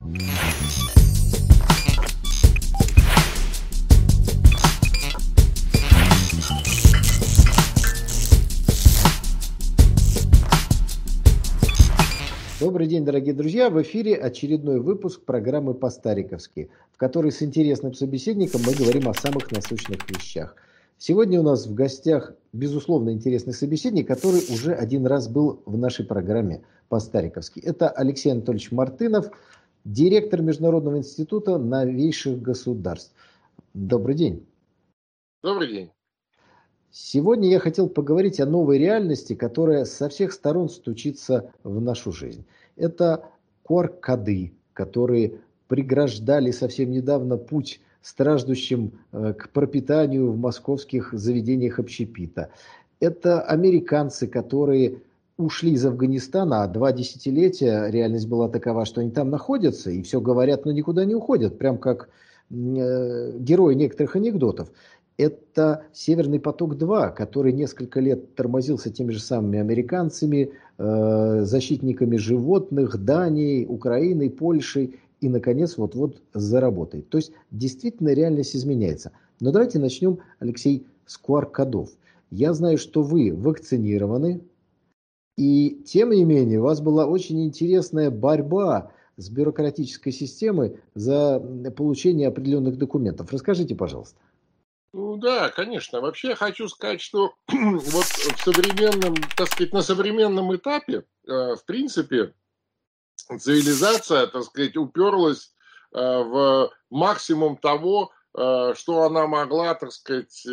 Добрый день, дорогие друзья! В эфире очередной выпуск программы «По-стариковски», в которой с интересным собеседником мы говорим о самых насущных вещах. Сегодня у нас в гостях, безусловно, интересный собеседник, который уже один раз был в нашей программе «По-стариковски». Это Алексей Анатольевич Мартынов, директор Международного института новейших государств. Добрый день! Добрый день! Сегодня я хотел поговорить о новой реальности, которая со всех сторон стучится в нашу жизнь. Это QR-коды, которые преграждали совсем недавно путь страждущим к пропитанию в московских заведениях общепита. Это американцы, которые ушли из Афганистана, а 2 десятилетия реальность была такова, что они там находятся и все говорят, но никуда не уходят, прям как герои некоторых анекдотов. Это «Северный поток-2», который несколько лет тормозился теми же самыми американцами, защитниками животных, Данией, Украиной, Польшей и, наконец, вот-вот заработает. То есть, действительно, реальность изменяется. Но давайте начнем, Алексей, с QR-кодов. Я знаю, что вы вакцинированы, и, тем не менее, у вас была очень интересная борьба с бюрократической системой за получение определенных документов. Расскажите, пожалуйста. Ну да, конечно. Вообще я хочу сказать, что вот в современном, так сказать, на современном этапе, в принципе, цивилизация, так сказать, уперлась в максимум того, что она могла, так сказать,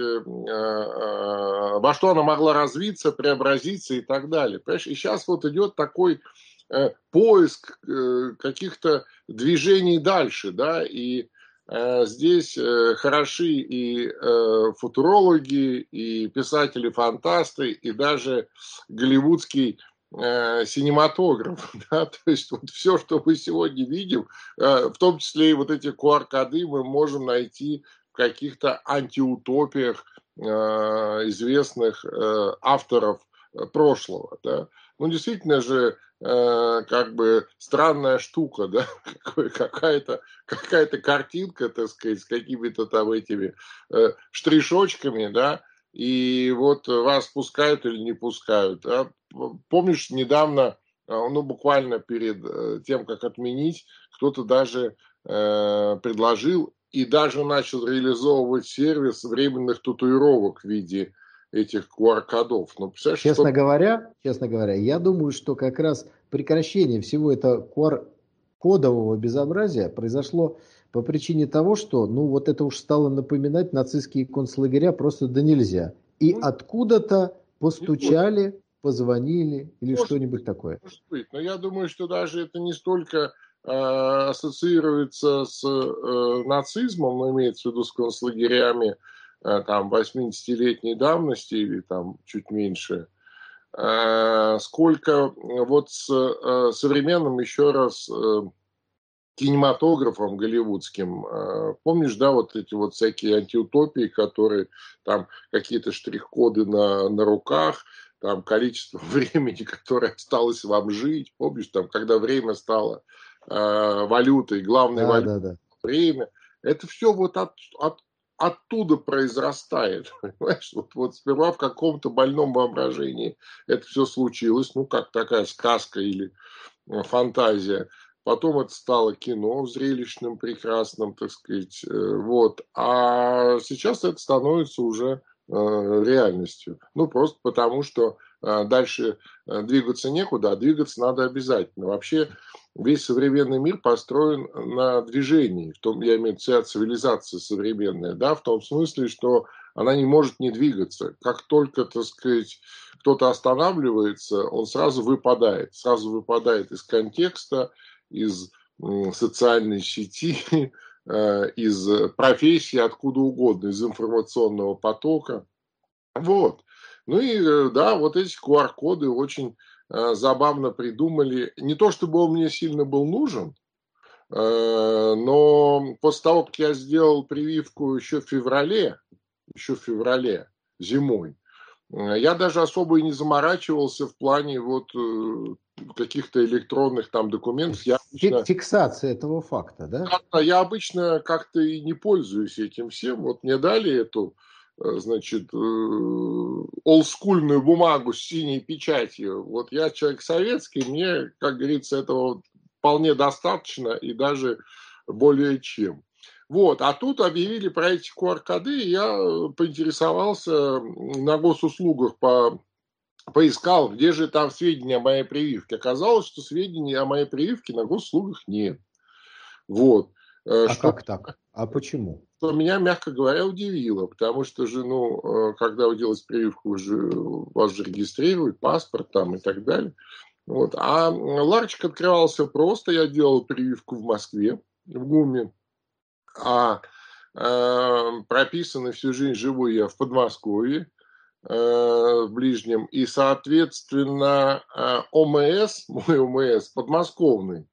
во что она могла развиться, преобразиться и так далее. Понимаешь? И сейчас вот идет такой поиск каких-то движений дальше, да, и здесь хороши и футурологи, и писатели-фантасты, и даже голливудский синематограф. Да? То есть вот все, что мы сегодня видим, в том числе и вот эти QR-коды, мы можем найти в каких-то антиутопиях известных авторов прошлого. Да? Ну, действительно же, как бы странная штука, да, какая-то картинка, так сказать, с какими-то там этими штришочками, да, и вот вас пускают или не пускают. Да? Помнишь, недавно, ну, буквально перед тем, как отменить, кто-то даже предложил и даже начал реализовывать сервис временных татуировок в виде этих QR-кодов. Ну, честно говоря, я думаю, что как раз прекращение всего этого QR-кодового безобразия произошло по причине того, что, ну, вот это уж стало напоминать нацистские концлагеря просто да нельзя. И откуда-то постучали, позвонили или что-нибудь такое. Может быть, но я думаю, что даже это не столько ассоциируется с нацизмом, но имеется в виду с концлагерями, там 80-летней давности или там чуть меньше, сколько вот с современным еще раз кинематографом голливудским. Помнишь, да, вот эти вот всякие антиутопии, которые там какие-то штрих-коды на руках, там количество времени, которое осталось вам жить. Помнишь, там, когда время стало валютой, главной валютой, время. Это все вот оттуда произрастает, понимаешь? Вот сперва в каком-то больном воображении это все случилось, ну, как такая сказка или фантазия. Потом это стало кино зрелищным, прекрасным, так сказать, вот. А сейчас это становится уже реальностью. Ну, просто потому, что дальше двигаться некуда, а двигаться надо обязательно. Вообще весь современный мир построен на движении. Я имею в виду вся цивилизация современная, да, в том смысле, что она не может не двигаться. Как только, так сказать, кто-то останавливается, он сразу выпадает из контекста, из социальной сети, из профессии, откуда угодно, из информационного потока. Вот. Ну и да, вот эти QR-коды очень забавно придумали. Не то, чтобы он мне сильно был нужен, но после того, как я сделал прививку еще в феврале, зимой, я даже особо и не заморачивался в плане вот каких-то электронных там документов. Фиксация этого факта, да? Я обычно как-то и не пользуюсь этим всем. Вот мне дали эту, значит, олдскульную бумагу с синей печатью. Вот я человек советский, мне, как говорится, этого вполне достаточно и даже более чем. Вот, а тут объявили про эти QR-коды, и я поинтересовался на госуслугах поискал, где же там сведения о моей прививке. Оказалось, что сведений о моей прививке на госуслугах нет. Вот. А как так? А почему? Что меня, мягко говоря, удивило, потому что же, когда вы делаете прививку, вас же регистрируют, паспорт там и так далее. Вот. А ларчик открывался просто, я делал прививку в Москве, в ГУМе, а прописанный всю жизнь живу я в Подмосковье, в ближнем, и, соответственно, ОМС, мой ОМС, подмосковный,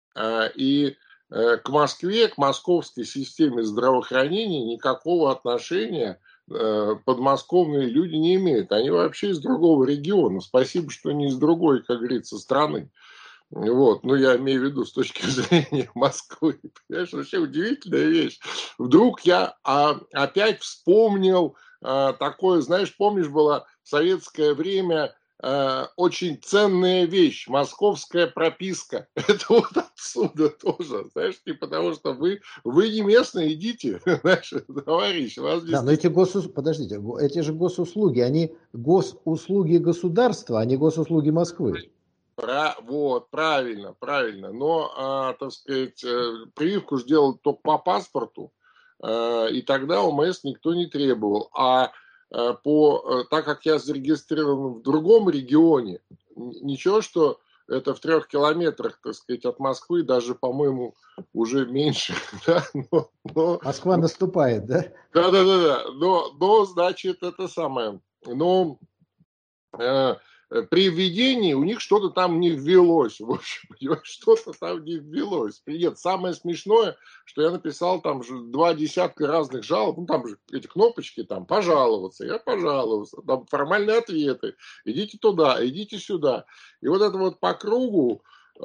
и к Москве, к московской системе здравоохранения никакого отношения подмосковные люди не имеют. Они вообще из другого региона. Спасибо, что не из другой, как говорится, страны. Вот, я имею в виду с точки зрения Москвы. Понимаешь, вообще удивительная вещь. Вдруг я опять вспомнил такое, знаешь, помнишь, было в советское время очень ценная вещь, московская прописка. Это вот отсюда тоже, знаешь, потому что вы не местные, идите, знаешь, товарищ. Да, но подождите, эти же госуслуги, они госуслуги государства, а не госуслуги Москвы. Вот, правильно. Но, так сказать, прививку же делают только по паспорту, и тогда ОМС никто не требовал. Так как я зарегистрирован в другом регионе, ничего, что это в 3 километрах, так сказать, от Москвы, даже, по-моему, уже меньше. Да? Москва наступает, да? Да. Но, значит, это самое. Но при введении у них что-то там не ввелось. В общем, что-то там не ввелось. Нет, самое смешное, что я написал там же 2 десятка разных жалоб. Там же эти кнопочки, там, пожаловаться. Я пожаловался. Там формальные ответы. Идите туда, идите сюда. И вот это вот по кругу. И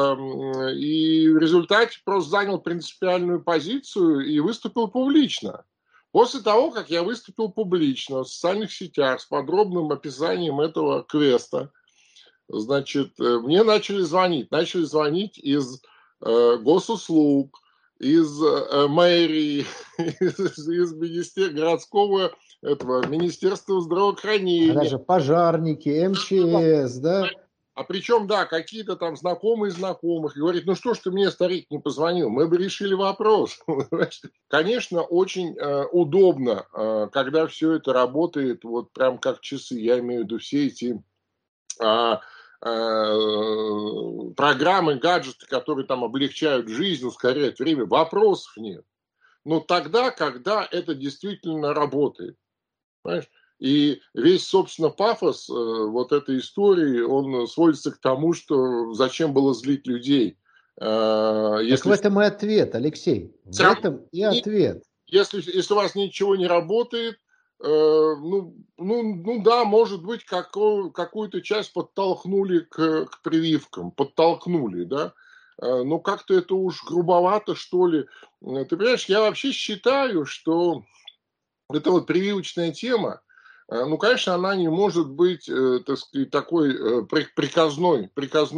в результате просто занял принципиальную позицию и выступил публично. После того, как я выступил публично в социальных сетях с подробным описанием этого квеста, значит, мне начали звонить из госуслуг, из мэрии, из городского министерства здравоохранения. Даже пожарники, МЧС, да? А причем, да, какие-то там знакомые знакомых. И говорит, что ж ты мне, старик, не позвонил? Мы бы решили вопрос. Конечно, очень удобно, когда все это работает вот прям как часы. Я имею в виду все эти программы, гаджеты, которые там облегчают жизнь, ускоряют время. Вопросов нет. Но тогда, когда это действительно работает. Понимаешь? И весь, собственно, пафос вот этой истории, он сводится к тому, что зачем было злить людей. Если... Так в этом и ответ, Алексей. В этом и ответ. Если у вас ничего не работает, да, может быть, какую-то часть подтолкнули к прививкам, да. Но как-то это уж грубовато, что ли. Ты понимаешь, я вообще считаю, что эта вот прививочная тема, конечно, она не может быть, так сказать, такой приказно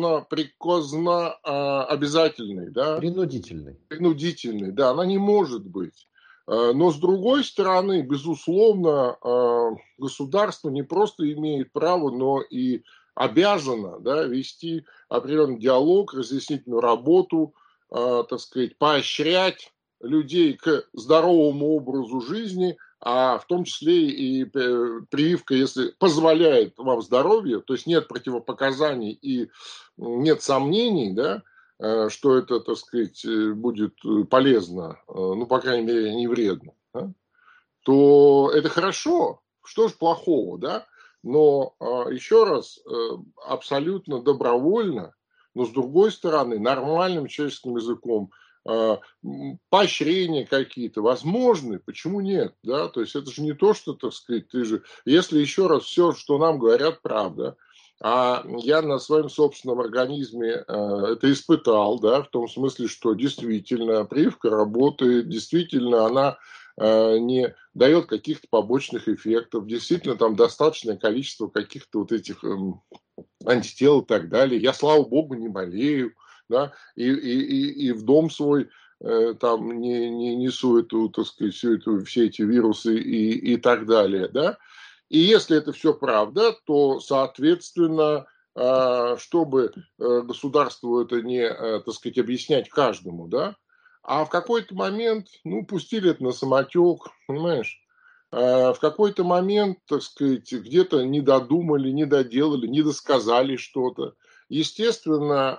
обязательной, да? Принудительной, да, она не может быть. Но, с другой стороны, безусловно, государство не просто имеет право, но и обязано, да, вести определенный диалог, разъяснительную работу, так сказать, поощрять людей к здоровому образу жизни, а в том числе и прививка, если позволяет вам здоровье, то есть нет противопоказаний и нет сомнений, да, что это, так сказать, будет полезно, по крайней мере, не вредно, да, то это хорошо. Что ж плохого, да? Но, еще раз, абсолютно добровольно, но, с другой стороны, нормальным человеческим языком, поощрения какие-то возможны, почему нет, да, то есть это же не то, что, так сказать, если еще раз все, что нам говорят, правда, А я на своем собственном организме это испытал, да, в том смысле, что действительно прививка работает, действительно она не дает каких-то побочных эффектов, действительно там достаточное количество каких-то вот этих антител и так далее. Я, слава богу, не болею, да, и в дом свой там не несу эту, так сказать, все эти вирусы и так далее, да. И если это все правда, то, соответственно, чтобы государству это не, так сказать, объяснять каждому, да, а в какой-то момент, ну, пустили это на самотек, понимаешь? В какой-то момент, так сказать, где-то не додумали, не доделали, не досказали что-то. Естественно,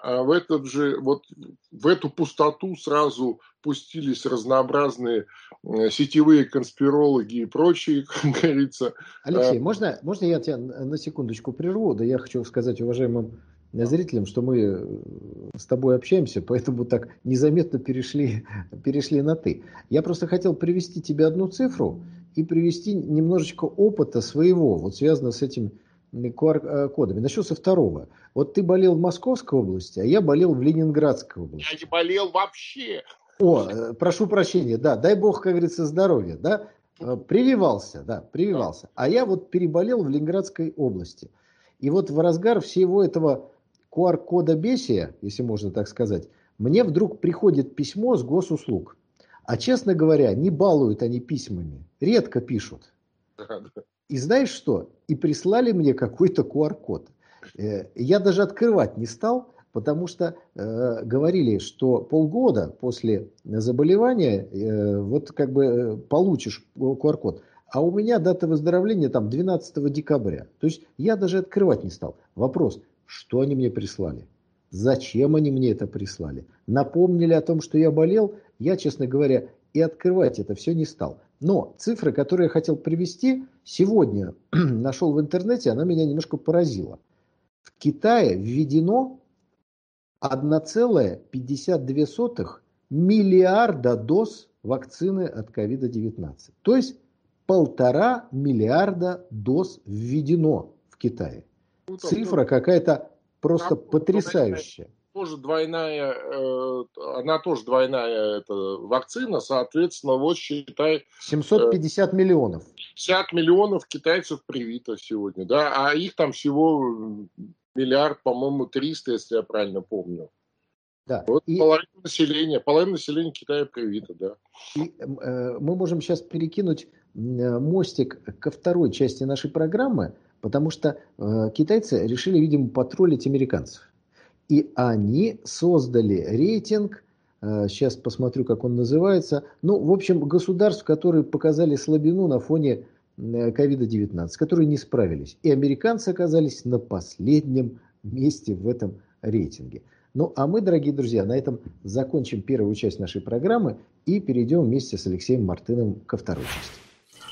вот в эту пустоту сразу пустились разнообразные сетевые конспирологи и прочие, как говорится. Алексей, можно я тебя на секундочку прерву? Да я хочу сказать уважаемым зрителям, что мы с тобой общаемся, поэтому так незаметно перешли на «ты». Я просто хотел привести тебе одну цифру и привести немножечко опыта своего, вот связанного с этими QR-кодами. Начну со второго. Вот ты болел в Московской области, а я болел в Ленинградской области. Я не болел вообще. Прошу прощения, да, дай бог, как говорится, здоровья, да. Прививался. А я вот переболел в Ленинградской области. И вот в разгар всего этого QR-кода бесия, если можно так сказать, мне вдруг приходит письмо с госуслуг. А честно говоря, не балуют они письмами. Редко пишут. И знаешь что? И прислали мне какой-то QR-код. Я даже открывать не стал, потому что говорили, что полгода после заболевания вот как бы получишь QR-код. А у меня дата выздоровления там 12 декабря. То есть я даже открывать не стал. Вопрос, что они мне прислали? Зачем они мне это прислали? Напомнили о том, что я болел? Я, честно говоря, и открывать это все не стал. Но цифры, которые я хотел привести, сегодня нашел в интернете, она меня немножко поразила. В Китае введено 1,52 миллиарда доз вакцины от COVID-19. То есть 1,5 миллиарда доз введено в Китае. Цифра какая-то просто потрясающая. Тоже двойная, она тоже двойная эта вакцина, соответственно, вот считай... 750 миллионов. 50 миллионов китайцев привито сегодня, да, а их там всего миллиард, по-моему, 300, если я правильно помню. Да. Вот половина населения Китая привито, да. И мы можем сейчас перекинуть мостик ко второй части нашей программы, потому что китайцы решили, видимо, потроллить американцев. И они создали рейтинг, сейчас посмотрю, как он называется, ну, в общем, государств, которые показали слабину на фоне COVID-19, которые не справились. И американцы оказались на последнем месте в этом рейтинге. Ну, а мы, дорогие друзья, на этом закончим первую часть нашей программы и перейдем вместе с Алексеем Мартыновым ко второй части.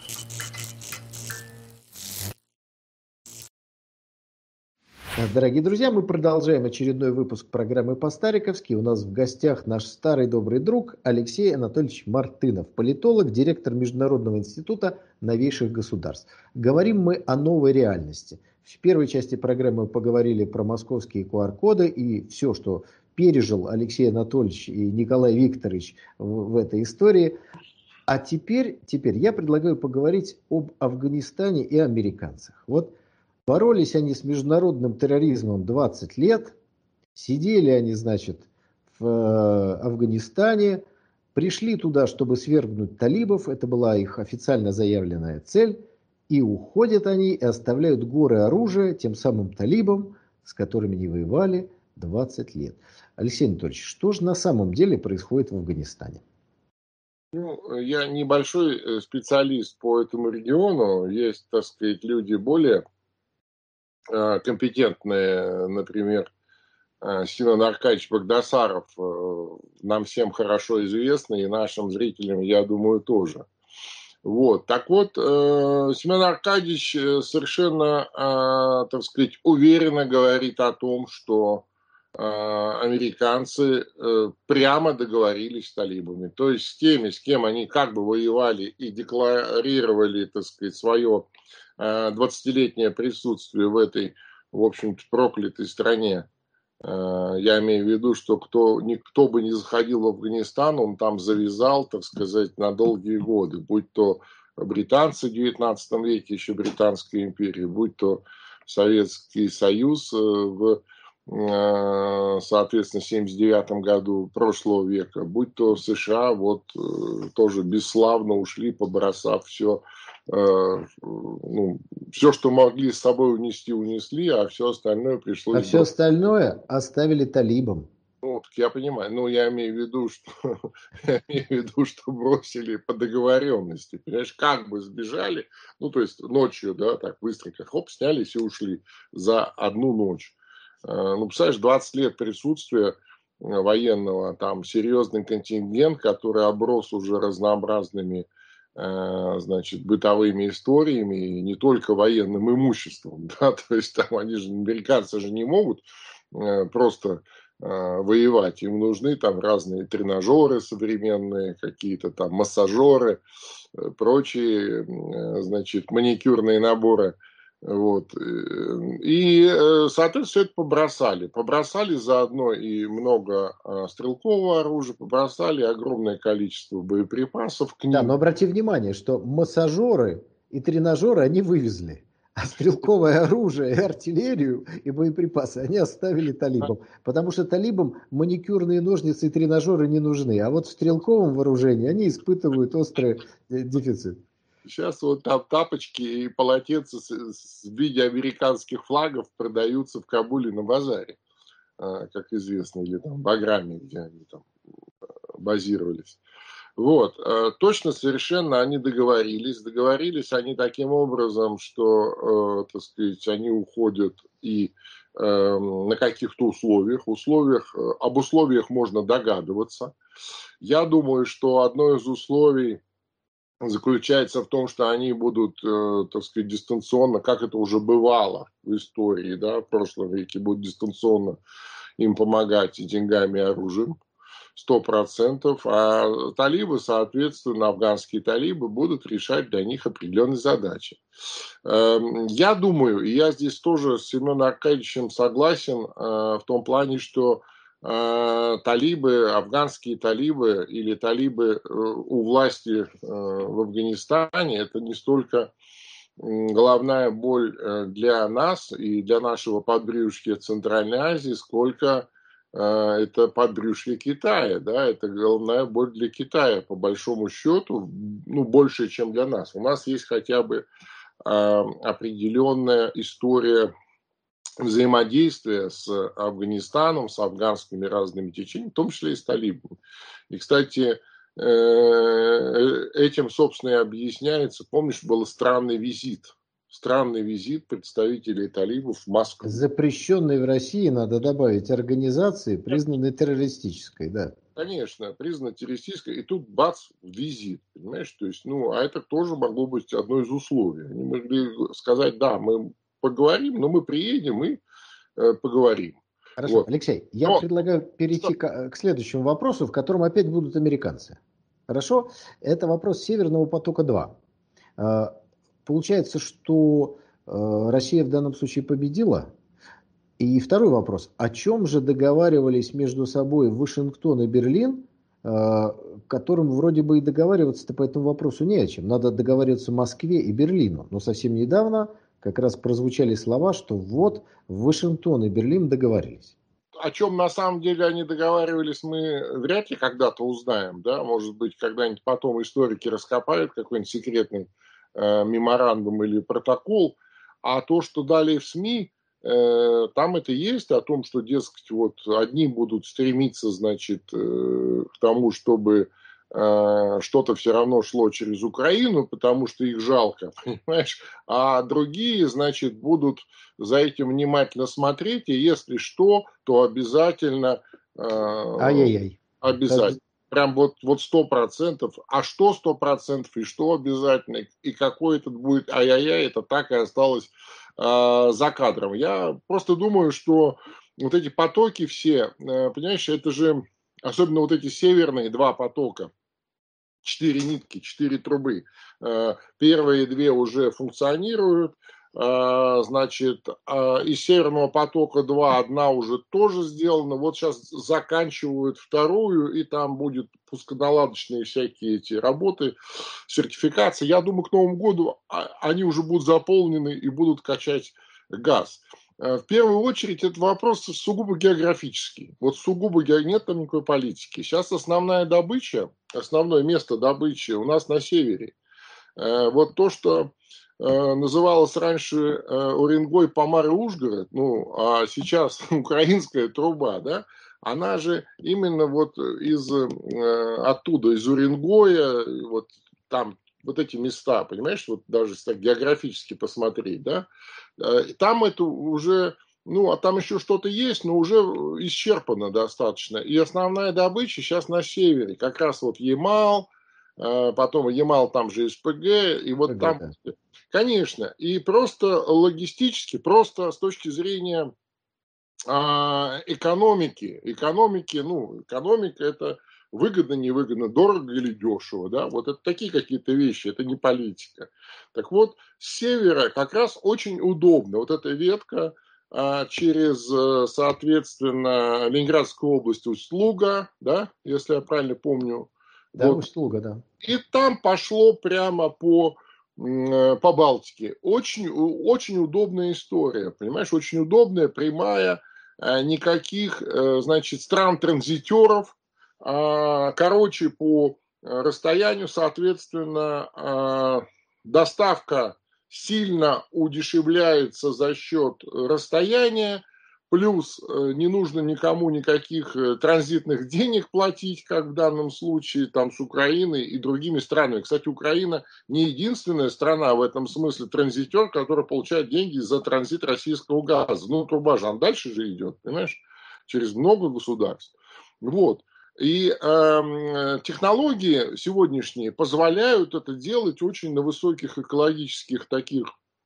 Дорогие друзья, мы продолжаем очередной выпуск программы «По-стариковски». У нас в гостях наш старый добрый друг Алексей Анатольевич Мартынов, политолог, директор Международного института новейших государств. Говорим мы о новой реальности. В первой части программы мы поговорили про московские QR-коды и все, что пережил Алексей Анатольевич и Николай Викторович в этой истории. А теперь я предлагаю поговорить об Афганистане и американцах. Вот боролись они с международным терроризмом 20 лет, сидели они, значит, в Афганистане, пришли туда, чтобы свергнуть талибов, это была их официально заявленная цель, и уходят они и оставляют горы оружия тем самым талибам, с которыми не воевали 20 лет. Алексей Анатольевич, что же на самом деле происходит в Афганистане? Ну, я небольшой специалист по этому региону, есть, так сказать, люди более компетентные, например, Семен Аркадьевич Багдасаров, нам всем хорошо известный, и нашим зрителям, я думаю, тоже. Вот. Так вот, Семен Аркадьевич совершенно, так сказать, уверенно говорит о том, что американцы прямо договорились с талибами. То есть с теми, с кем они как бы воевали и декларировали, так сказать, свое 20-летнее присутствие в этой в общем-то, проклятой стране. Я имею в виду, что никто бы не заходил в Афганистан, он там завязал, так сказать, на долгие годы. Будь то британцы в XIX веке, еще Британская империя, будь то Советский Союз соответственно, в 1979 году прошлого века, будь то США, вот тоже бесславно ушли, побросав все, ну, все, что могли с собой унести, унесли, а все остальное А пришлось все бросить. остальное оставили талибам. Ну, так я понимаю, но я имею в виду, что я имею в виду, что бросили по договоренности, понимаешь, как бы сбежали, ну, то есть ночью, да, так быстренько, хоп, снялись и ушли за одну ночь. Ну, представляешь, 20 лет присутствия военного, там серьезный контингент, который оброс уже разнообразными, значит, бытовыми историями, и не только военным имуществом, да, то есть там они же, американцы же не могут просто воевать. Им нужны там разные тренажеры современные, какие-то там массажеры, прочие, значит, маникюрные наборы. Вот. Соответственно, все это побросали. Побросали заодно и много стрелкового оружия, побросали огромное количество боеприпасов к Да, но ним. обрати внимание, что массажеры и тренажеры они вывезли, а стрелковое оружие, и артиллерию, и боеприпасы они оставили талибам. Потому что талибам маникюрные ножницы и тренажеры не нужны. А вот в стрелковом вооружении они испытывают острый дефицит. Сейчас вот там тапочки и полотенца в виде американских флагов продаются в Кабуле на базаре, как известно, или там в Баграме, где они там базировались. Вот, точно совершенно они договорились. Договорились они таким образом, что, так сказать, они уходят и на каких-то условиях. Об условиях можно догадываться. Я думаю, что одно из условий заключается в том, что они будут, так сказать, дистанционно, как это уже бывало в истории, да, в прошлом веке, будут дистанционно им помогать и деньгами, и оружием. 100%, а талибы, соответственно, афганские талибы будут решать для них определенные задачи. Я думаю, и я здесь тоже с Семеном Аркадьевичем согласен в том плане, что талибы, афганские талибы или талибы у власти в Афганистане, это не столько головная боль для нас и для нашего подбрюшья Центральной Азии, сколько это подбрюшье Китая, да, это головная боль для Китая, по большому счету, ну, больше, чем для нас. У нас есть хотя бы определенная история взаимодействия с Афганистаном, с афганскими разными течениями, в том числе и с талибами. И, кстати, этим, собственно, и объясняется, помнишь, был странный визит представителей талибов в Москву. Запрещенной в России, надо добавить, организации, признанной террористической, да. Конечно, признана террористической, и тут бац, визит, понимаешь, то есть, ну, а это тоже могло быть одно из условий. Они могли сказать, да, мы поговорим, но мы приедем и поговорим. Хорошо, Вот. Алексей, я Но, предлагаю перейти к следующему вопросу, в котором опять будут американцы. Хорошо? Это вопрос Северного потока-2. Получается, что Россия в данном случае победила. И второй вопрос. О чем же договаривались между собой Вашингтон и Берлин, которым вроде бы и договариваться-то по этому вопросу не о чем. Надо договариваться Москве и Берлину. Но совсем недавно как раз прозвучали слова, что вот Вашингтон и Берлин договорились. о чем на самом деле они договаривались, мы вряд ли когда-то узнаем, да, может быть, когда-нибудь потом историки раскопают какой-нибудь секретный меморандум или протокол, а то, что далее в СМИ, там это есть, о том, что, дескать, вот одни будут стремиться, значит, к тому, чтобы что-то все равно шло через Украину, потому что их жалко, понимаешь, а другие, значит, будут за этим внимательно смотреть, и если что, то обязательно, Ай-яй-яй. обязательно. Прям вот 100%. А что 100% и что обязательно, и какой этот будет ай-яй-яй, это так и осталось за кадром. Я просто думаю, что вот эти потоки все, понимаешь, это же, особенно вот эти северные два потока, 4 нитки, 4 трубы. Первые две уже функционируют, значит, из Северного потока-2 одна уже тоже сделана. Вот сейчас заканчивают вторую, и там будет пусконаладочные всякие эти работы, сертификации. Я думаю, к Новому году они уже будут заполнены и будут качать газ. В первую очередь, это вопрос сугубо географический. Вот сугубо нет там никакой политики. Сейчас основная добыча, основное место добычи у нас на севере. Вот то, что называлось раньше Уренгой, Помар и Ужгород, ну, а сейчас украинская труба, да, она же именно вот оттуда, из Уренгоя, вот там вот эти места, понимаешь, вот даже если так географически посмотреть, да, там это уже, ну, а там еще что-то есть, но уже исчерпано достаточно. И основная добыча сейчас на севере, как раз вот Ямал, потом Ямал, там же СПГ, и вот там, Да. конечно, и просто логистически, просто с точки зрения экономики, ну, экономика это выгодно, невыгодно, дорого или дешево, да, вот это такие какие-то вещи, это не политика. Так вот, с севера как раз очень удобно, вот эта ветка через, соответственно, Ленинградскую область, Усть-Луга, да, если я правильно помню, Да, вот, Усть-Луга, да. и там пошло прямо по Балтике. Очень, очень удобная история, понимаешь, очень удобная, прямая, никаких, значит, стран-транзитеров, короче, по расстоянию, соответственно, доставка сильно удешевляется за счет расстояния, плюс не нужно никому никаких транзитных денег платить, как в данном случае там с Украиной и другими странами. Кстати, Украина не единственная страна в этом смысле транзитер, которая получает деньги за транзит российского газа. Ну, труба же, она дальше же идет, понимаешь, через много государств. Вот. И технологии сегодняшние позволяют это делать очень на высоких экологических таких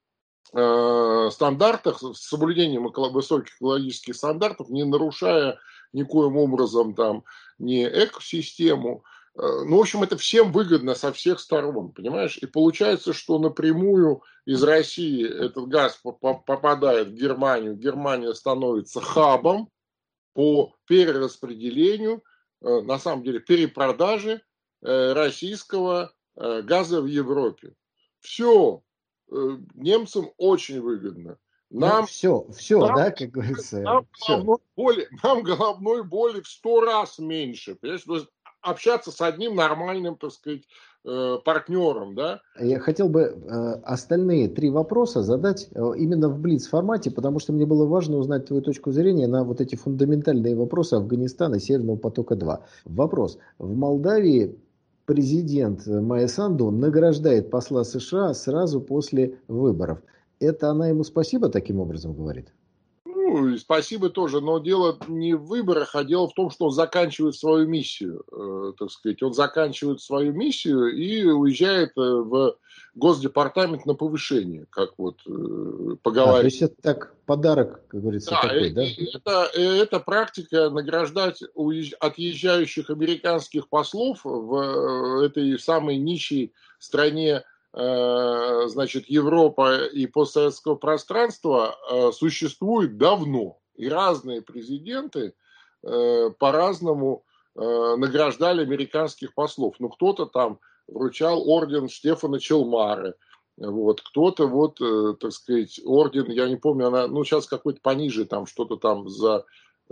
стандартах, с соблюдением высоких экологических стандартов, не нарушая никоим образом там ни экосистему. Ну, в общем, это всем выгодно со всех сторон, понимаешь? И получается, что напрямую из России этот газ попадает в Германию, Германия становится хабом по перераспределению, на самом деле перепродаже российского газа в Европе. Все, немцам очень выгодно. Ну, Нам, все, нам, да, как говорится, все. нам головной боли в 100 раз меньше. Понимаешь? То есть общаться с одним нормальным, так сказать, партнером, да. Я хотел бы остальные три вопроса задать именно в блиц-формате, потому что мне было важно узнать твою точку зрения на вот эти фундаментальные вопросы Афганистана и Северного потока-2. Вопрос. В Молдавии президент Майя Санду награждает посла США сразу после выборов. Это она ему спасибо таким образом говорит? Ну, и спасибо тоже, но дело не в выборах, а дело в том, что он заканчивает свою миссию, так сказать. Он заканчивает свою миссию и уезжает в Госдепартамент на повышение, как вот То поговорить. есть это так подарок, как говорится, Да, такой, да? это практика награждать отъезжающих американских послов в этой самой нищей стране, значит, Европа и постсоветского пространства существует давно. И разные президенты по-разному награждали американских послов. Ну, кто-то там вручал орден Штефана Челмары, вот, кто-то вот, так сказать, орден, я не помню, она, ну, сейчас какой-то пониже, там, что-то там за,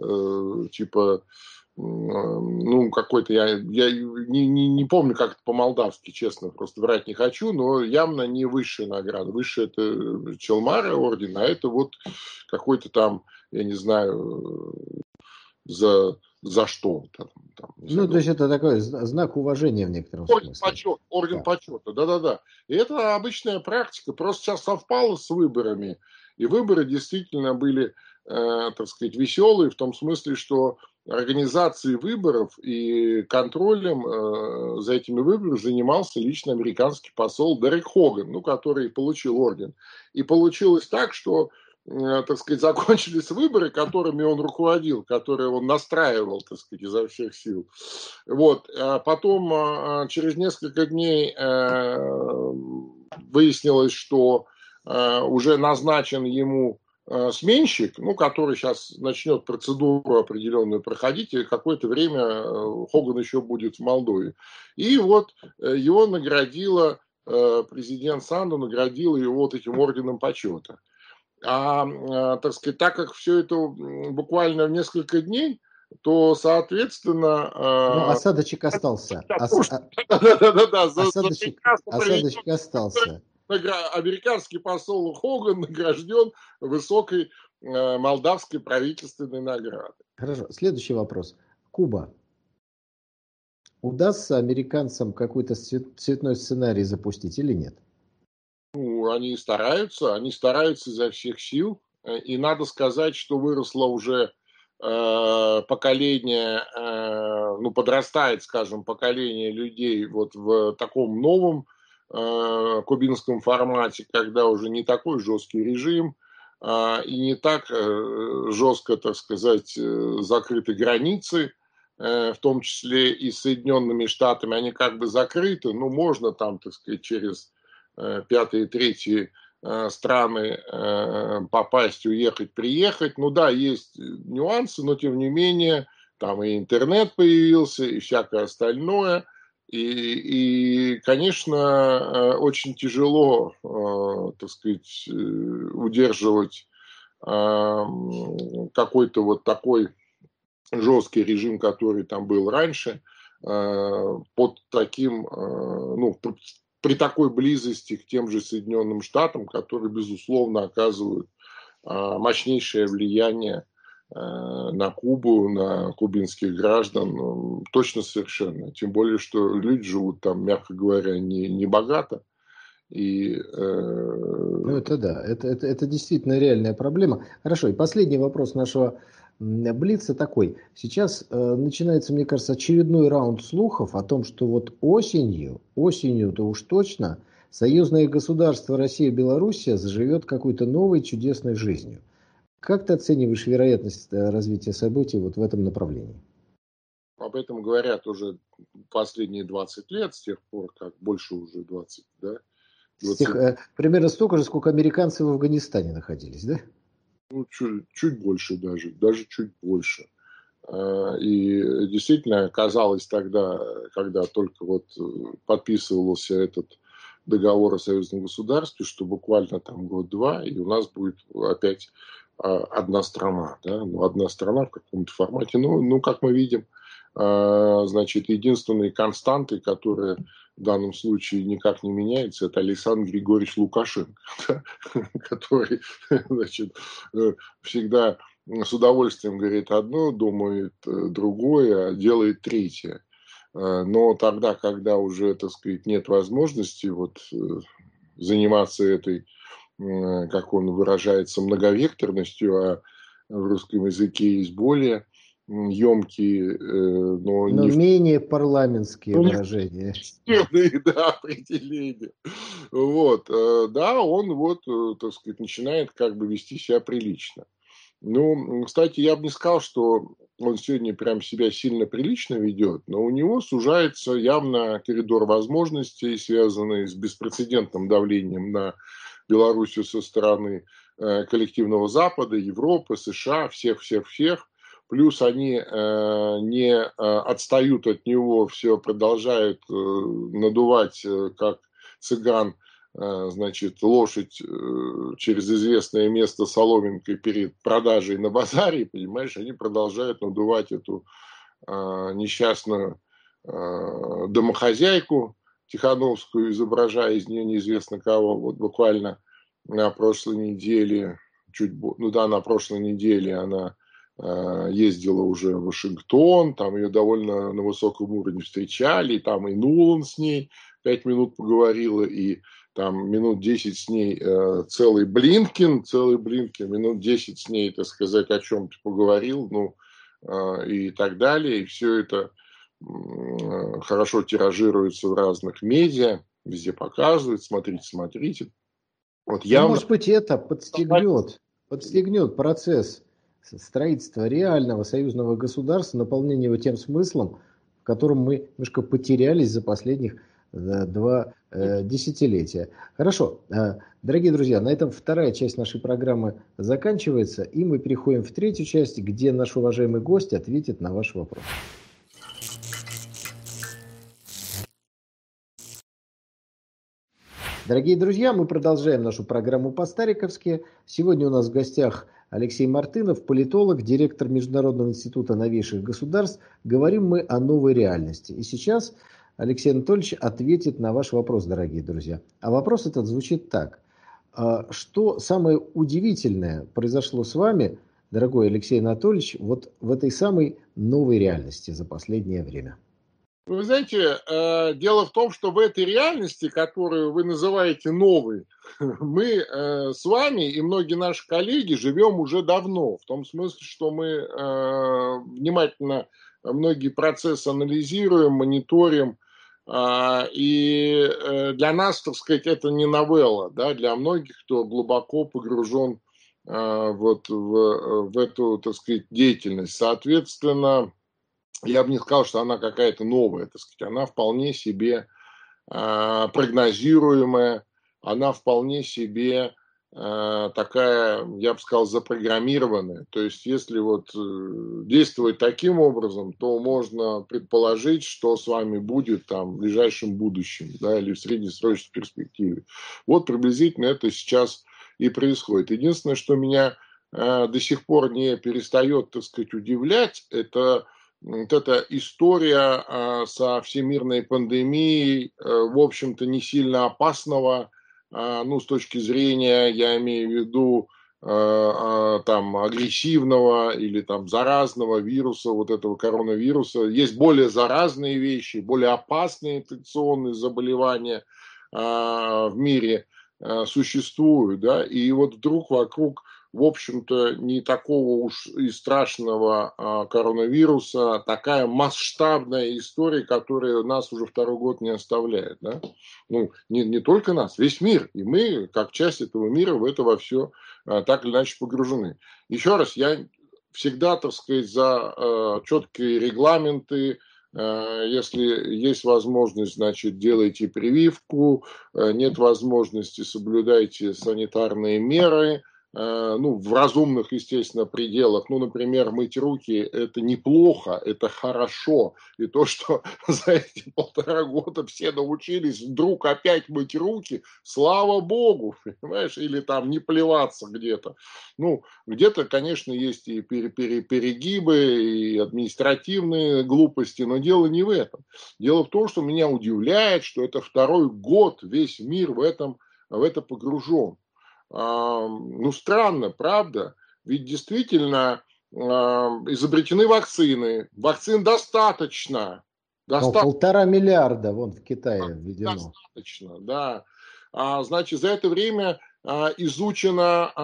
типа, ну, какой-то, я не помню, как это по-молдавски, честно, просто врать не хочу, но явно не высшая награда. Высшая это Челмара орден, а это вот какой-то там, я не знаю, за что. Не Ну, знаю, то есть это такой знак уважения в некотором смысле. Орден Да. почета, да-да-да. И это обычная практика, просто сейчас совпало с выборами, и выборы действительно были, так сказать, веселые, в том смысле, что организацией выборов и контролем за этими выборами занимался лично американский посол Дерек Хоган, ну, который получил орден. И получилось так, что так сказать, закончились выборы, которыми он руководил, которые он настраивал, так сказать, изо всех сил. Вот. А потом через несколько дней выяснилось, что уже назначен ему сменщик, ну, который сейчас начнет процедуру определенную проходить, и какое-то время Хоган еще будет в Молдове. И вот его наградила, президент Санду наградила его вот этим орденом почета. Так сказать, так как все это буквально в несколько дней, то, соответственно... Ну, осадочек остался. Осадочек остался. Американский посол Хоган награжден высокой молдавской правительственной наградой. Хорошо. Следующий вопрос. Куба. Удастся американцам какой-то цветной сценарий запустить или нет? Ну, они стараются изо всех сил. И надо сказать, что выросло уже поколение, ну, подрастает, скажем, поколение людей вот в таком новом кубинском формате, когда уже не такой жесткий режим и не так жестко, так сказать, закрыты границы, в том числе и с Соединенными Штатами, они как бы закрыты, но можно там, так сказать, через пятые, третьи страны попасть, уехать, приехать. Ну да, есть нюансы, но тем не менее, там и интернет появился, и всякое остальное. И конечно, очень тяжело, так сказать, удерживать какой-то вот такой жесткий режим, который там был раньше, под таким, ну, при такой близости к тем же Соединенным Штатам, которые, безусловно, оказывают мощнейшее влияние на Кубу, на кубинских граждан, точно совершенно. Тем более, что люди живут там, мягко говоря, не богато. Ну, это да, это действительно реальная проблема. Хорошо, и последний вопрос нашего блица такой. Сейчас начинается, мне кажется, очередной раунд слухов о том, что вот осенью-то уж точно союзное государство Россия и Белоруссия заживет какой-то новой чудесной жизнью. Как ты оцениваешь вероятность развития событий вот в этом направлении? Об этом говорят уже последние 20 лет, с тех пор, как больше уже 20, да? 20... примерно столько же, сколько американцы в Афганистане находились, да? Ну, чуть больше даже чуть больше. И действительно казалось тогда, когда только вот подписывался этот договор о союзном государстве, что буквально там год-два, и у нас будет опять одна страна, да, ну, одна страна в каком-то формате. Ну, как мы видим, значит, единственной константой, которая в данном случае никак не меняется, это Александр Григорьевич Лукашенко, который, значит, всегда с удовольствием говорит одно, думает другое, а делает третье. Но тогда, когда уже, так сказать, нет возможности вот заниматься этой, как он выражается, многовекторностью, а в русском языке есть более емкие, но менее парламентские выражения. Да, определения. Вот, да, он вот, так сказать, начинает как бы вести себя прилично. Ну, кстати, я бы не сказал, что он сегодня прям себя сильно прилично ведет, но у него сужается явно коридор возможностей, связанный с беспрецедентным давлением на Белоруссию со стороны коллективного Запада, Европы, США, всех. Плюс они не отстают от него, все продолжают надувать, как цыган, значит, лошадь через известное место соломинкой перед продажей на базаре, понимаешь, они продолжают надувать эту несчастную домохозяйку Тихановскую, изображая из нее неизвестно кого. Вот буквально на прошлой неделе, на прошлой неделе она ездила уже в Вашингтон, там ее довольно на высоком уровне встречали, там и Нуланд с ней 5 минут поговорила, и там минут 10 с ней целый Блинкен, минут 10 с ней, так сказать, о чем-то поговорил, и так далее. И все это хорошо тиражируется в разных медиа, везде показывают, смотрите. Вот явно... Может быть, это подстегнет процесс строительства реального союзного государства, наполнения его тем смыслом, в котором мы немножко потерялись за последних 2 десятилетия. Хорошо. Дорогие друзья, на этом вторая часть нашей программы заканчивается, и мы переходим в третью часть, где наш уважаемый гость ответит на ваш вопрос. Дорогие друзья, мы продолжаем нашу программу по-стариковски. Сегодня у нас в гостях Алексей Мартынов, политолог, директор Международного института новейших государств. Говорим мы о новой реальности. И сейчас Алексей Анатольевич ответит на ваш вопрос, дорогие друзья. А вопрос этот звучит так. Что самое удивительное произошло с вами, дорогой Алексей Анатольевич, вот в этой самой новой реальности за последнее время? Вы знаете, дело в том, что в этой реальности, которую вы называете новой, мы с вами и многие наши коллеги живем уже давно. В том смысле, что мы внимательно многие процессы анализируем, мониторим. И для нас, так сказать, это не новелла. Да? Для многих, кто глубоко погружен вот в эту, так сказать, деятельность. Соответственно, я бы не сказал, что она какая-то новая, так сказать, она вполне себе прогнозируемая, она вполне себе такая, я бы сказал, запрограммированная. То есть, если вот действовать таким образом, то можно предположить, что с вами будет там в ближайшем будущем, да, или в среднесрочной перспективе. Вот приблизительно это сейчас и происходит. Единственное, что меня до сих пор не перестает, так сказать, удивлять, это вот эта история со всемирной пандемией, в общем-то, не сильно опасного, ну, с точки зрения, я имею в виду, там, агрессивного или там заразного вируса, вот этого коронавируса. Есть более заразные вещи, более опасные инфекционные заболевания в мире существуют, да, и вот вдруг вокруг, в общем-то, не такого уж и страшного коронавируса, такая масштабная история, которая нас уже второй год не оставляет. Да? Ну, не только нас, весь мир. И мы, как часть этого мира, в это во все так или иначе погружены. Еще раз, я всегда, так сказать, за четкие регламенты. Если есть возможность, значит, делайте прививку, нет возможности, соблюдайте санитарные меры, ну, в разумных, естественно, пределах. Ну, например, мыть руки – это неплохо, это хорошо. И то, что за эти 1,5 года все научились вдруг опять мыть руки, слава богу, понимаешь, или там не плеваться где-то. Ну, где-то, конечно, есть и перегибы, и административные глупости, но дело не в этом. Дело в том, что меня удивляет, что это второй год весь мир в это погружен. Ну, странно, правда? Ведь действительно изобретены вакцины. Вакцин достаточно. Ну, 1,5 миллиарда вон в Китае введено. Достаточно, да. Значит, за это время изучен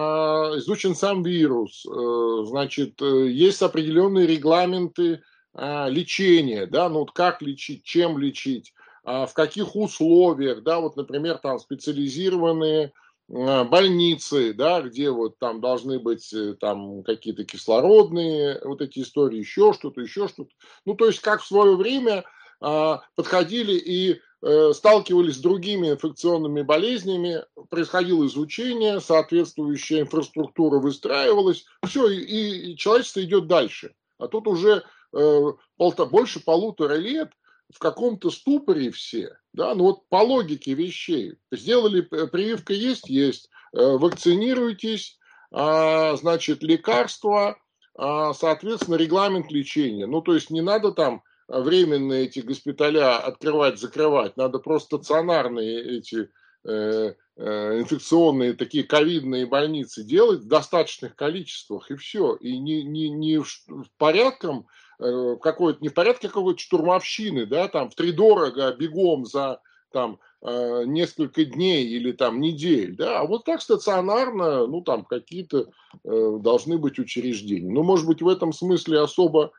сам вирус. Значит, есть определенные регламенты лечения. Да? Ну, вот как лечить, чем лечить, в каких условиях. Да? Вот, например, там специализированные больницы, да, где вот там должны быть там какие-то кислородные вот эти истории, еще что-то. Ну, то есть, как в свое время подходили и сталкивались с другими инфекционными болезнями, происходило изучение, соответствующая инфраструктура выстраивалась, все, и человечество идет дальше. А тут уже больше 1,5 лет в каком-то ступоре все, да, ну вот по логике вещей. Сделали, прививка есть, вакцинируйтесь, значит, лекарства, соответственно, регламент лечения. Ну, то есть не надо там временно эти госпиталя открывать, закрывать, надо просто стационарные эти инфекционные такие ковидные больницы делать в достаточных количествах, и все. И не в порядком какой-то, не в порядке какой-то штурмовщины, да, там втридорого бегом за там несколько дней или там недель, да, а вот так стационарно, ну там какие-то должны быть учреждения. Ну, может быть, в этом смысле особо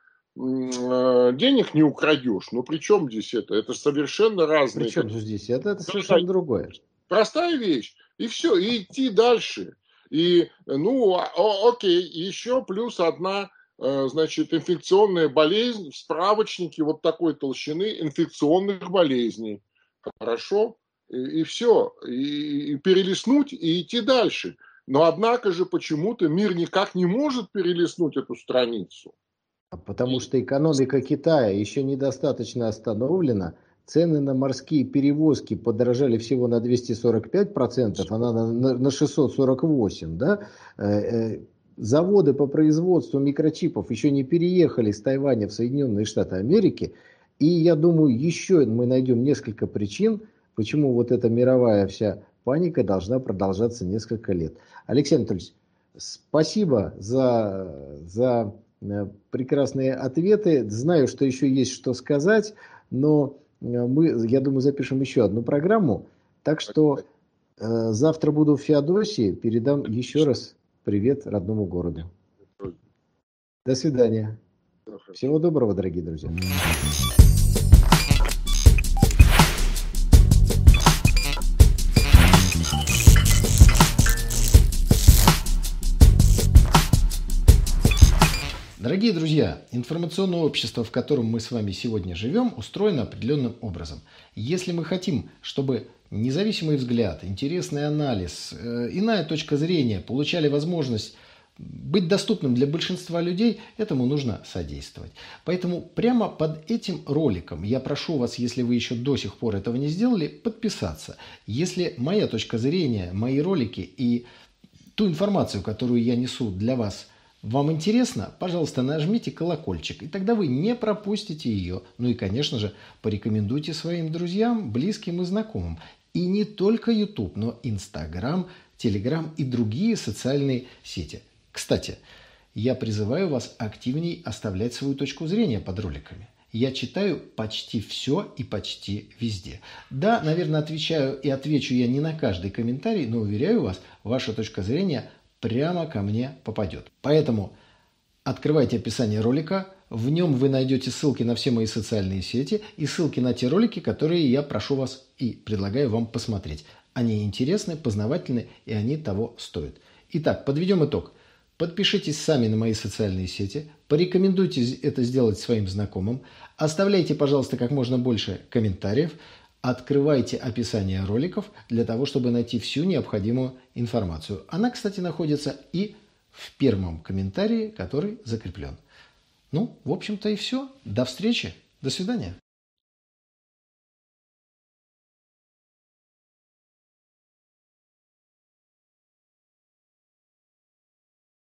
денег не украдешь, но при чем здесь это? Это совершенно разные. При чем же здесь? Это совершенно другое. Простая вещь. И все, и идти дальше. И, ну, окей, еще плюс одна, значит, инфекционная болезнь в справочнике вот такой толщины инфекционных болезней. хорошо, и все, и перелистнуть, и идти дальше. Но однако же почему-то мир никак не может перелистнуть эту страницу. Потому И что экономика Китая еще недостаточно остановлена. Цены на морские перевозки подорожали всего на 245%, она на 648%. Да? Заводы по производству микрочипов еще не переехали с Тайваня в Соединенные Штаты Америки. И я думаю, еще мы найдем несколько причин, почему вот эта мировая вся паника должна продолжаться несколько лет. Алексей Анатольевич, спасибо за прекрасные ответы. Знаю, что еще есть что сказать, но мы, я думаю, запишем еще одну программу. Так что завтра буду в Феодосии. Передам еще раз привет родному городу. До свидания. Всего доброго, дорогие друзья. Дорогие друзья, информационное общество, в котором мы с вами сегодня живем, устроено определенным образом. Если мы хотим, чтобы независимый взгляд, интересный анализ, иная точка зрения получали возможность быть доступным для большинства людей, этому нужно содействовать. Поэтому прямо под этим роликом я прошу вас, если вы еще до сих пор этого не сделали, подписаться. Если моя точка зрения, мои ролики и ту информацию, которую я несу для вас, вам интересно, пожалуйста, нажмите колокольчик, и тогда вы не пропустите ее. Ну и, конечно же, порекомендуйте своим друзьям, близким и знакомым. И не только YouTube, но Instagram, Telegram и другие социальные сети. Кстати, я призываю вас активней оставлять свою точку зрения под роликами. Я читаю почти все и почти везде. Да, наверное, отвечаю и отвечу я не на каждый комментарий, но уверяю вас, ваша точка зрения прямо ко мне попадет. Поэтому открывайте описание ролика, в нем вы найдете ссылки на все мои социальные сети и ссылки на те ролики, которые я прошу вас и предлагаю вам посмотреть. Они интересны, познавательны и они того стоят. Итак, подведем итог. Подпишитесь сами на мои социальные сети, порекомендуйте это сделать своим знакомым, оставляйте, пожалуйста, как можно больше комментариев, открывайте описание роликов для того, чтобы найти всю необходимую информацию. Она, кстати, находится и в первом комментарии, который закреплен. Ну, в общем-то и все. До встречи. До свидания.